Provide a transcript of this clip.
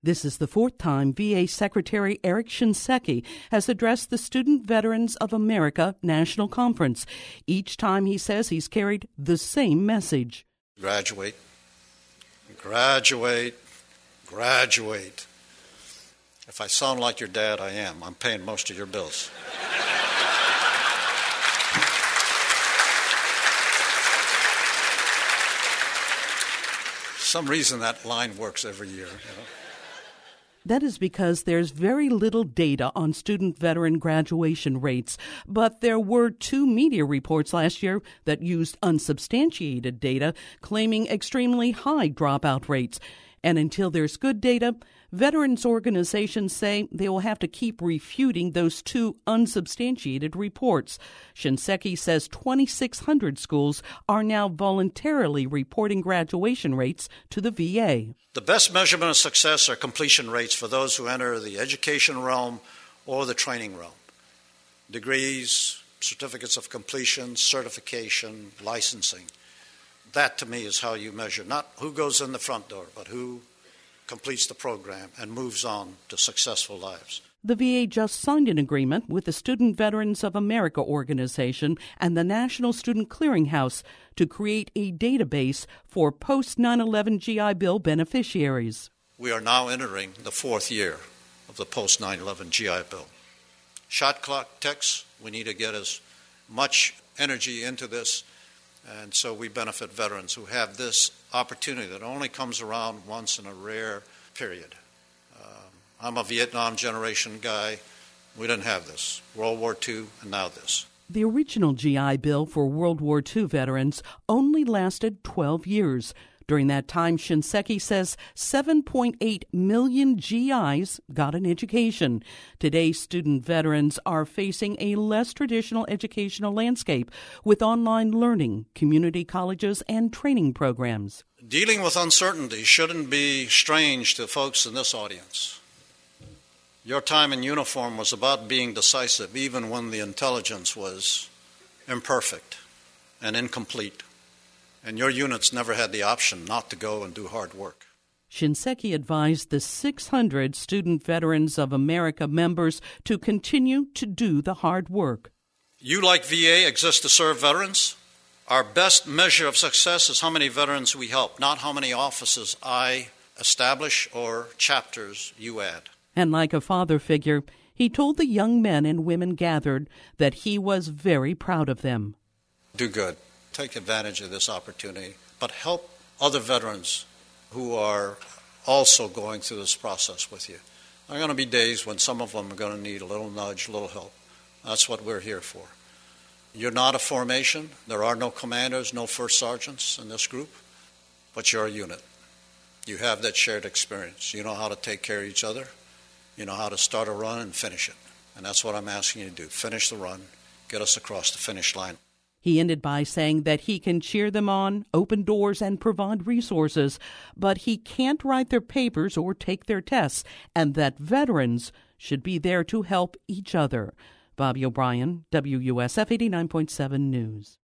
This is the fourth time VA Secretary Eric Shinseki has addressed the Student Veterans of America National Conference. Each time he says he's carried the same message. Graduate, graduate, graduate. If I sound like your dad, I am. I'm paying most of your bills. Some reason that line works every year, That is because there's very little data on student veteran graduation rates, but there were 2 media reports last year that used unsubstantiated data claiming extremely high dropout rates. And until there's good data, veterans organizations say they will have to keep refuting those 2 unsubstantiated reports. Shinseki says 2,600 schools are now voluntarily reporting graduation rates to the VA. The best measurement of success are completion rates for those who enter the education realm or the training realm. Degrees, certificates of completion, certification, licensing. That, to me, is how you measure, not who goes in the front door, but who completes the program and moves on to successful lives. The VA just signed an agreement with the Student Veterans of America organization and the National Student Clearinghouse to create a database for post-9/11 GI Bill beneficiaries. We are now entering the 4th year of the post-9/11 GI Bill. Shot clock ticks. We need to get as much energy into this. And so we benefit veterans who have this opportunity that only comes around once in a rare period. I'm a Vietnam generation guy. We didn't have this. World War II and now this. The original GI Bill for World War II veterans only lasted 12 years. During that time, Shinseki says 7.8 million GIs got an education. Today, student veterans are facing a less traditional educational landscape with online learning, community colleges, and training programs. Dealing with uncertainty shouldn't be strange to folks in this audience. Your time in uniform was about being decisive, even when the intelligence was imperfect and incomplete. And your units never had the option not to go and do hard work. Shinseki advised the 600 Student Veterans of America members to continue to do the hard work. You, like VA, exist to serve veterans. Our best measure of success is how many veterans we help, not how many offices I establish or chapters you add. And like a father figure, he told the young men and women gathered that he was very proud of them. Do good. Take advantage of this opportunity, but help other veterans who are also going through this process with you. There are going to be days when some of them are going to need a little nudge, a little help. That's what we're here for. You're not a formation. There are no commanders, no first sergeants in this group, but you're a unit. You have that shared experience. You know how to take care of each other. You know how to start a run and finish it. And that's what I'm asking you to do. Finish the run. Get us across the finish line. He ended by saying that he can cheer them on, open doors, and provide resources, but he can't write their papers or take their tests, and that veterans should be there to help each other. Bobby O'Brien, WUSF 89.7 News.